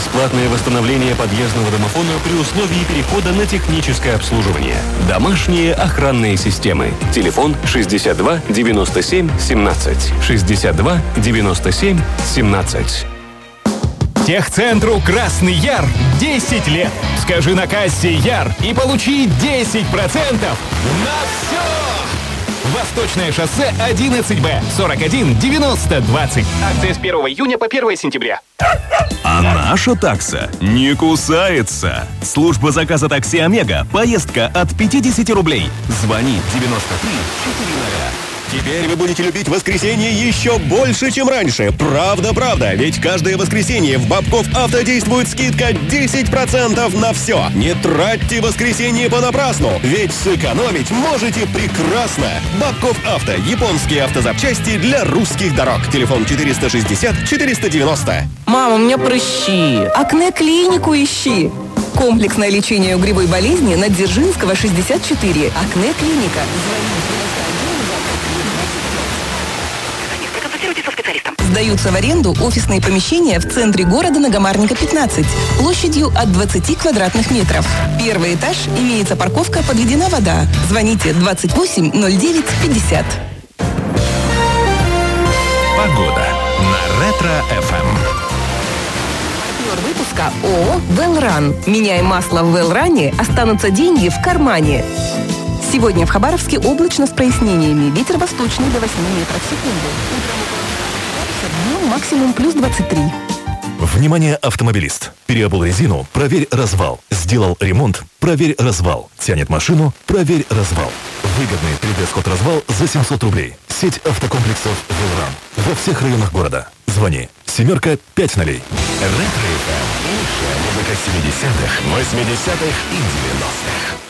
Бесплатное восстановление подъездного домофона при условии перехода на техническое обслуживание. Домашние охранные системы. Телефон 62 97 17. 62 97 17. Техцентру «Красный Яр» 10 лет. Скажи на кассе «Яр» и получи 10% на все. Восточное шоссе 11Б, 41 90 20. Акция с 1 июня по 1 сентября. А наша такса не кусается. Служба заказа такси «Омега». Поездка от 50 рублей. Звони 93 400. Теперь вы будете любить воскресенье еще больше, чем раньше. Правда, ведь каждое воскресенье в Бобков Авто действует скидка 10% на все. Не тратьте воскресенье понапрасну, ведь сэкономить можете прекрасно. Бобков Авто. Японские автозапчасти для русских дорог. Телефон 460 490. Мама, у меня прыщи. Акне-клинику ищи. Комплексное лечение угревой болезни на Дзержинского, 64. Акне-клиника. Сдаются в аренду офисные помещения в центре города на Гамарника, 15, площадью от 20 квадратных метров. Первый этаж, имеется парковка, подведена вода. Звоните 28 09 50. Погода на Ретро-ФМ. Партнер выпуска ООО «Велран». Меняй масло в «Велране», останутся деньги в кармане. Сегодня в Хабаровске облачно с прояснениями. Ветер восточный до 8 метров в секунду. Днем максимум плюс 23. Внимание, автомобилист! Переобул резину? Проверь развал. Сделал ремонт? Проверь развал. Тянет машину? Проверь развал. Выгодный 3D-сход развал за 700 рублей. Сеть автокомплексов «Велран». Во всех районах города. Звони. 7-500. Ретро-ФМ. Лучшая музыка 70-х, 80-х и 90-х.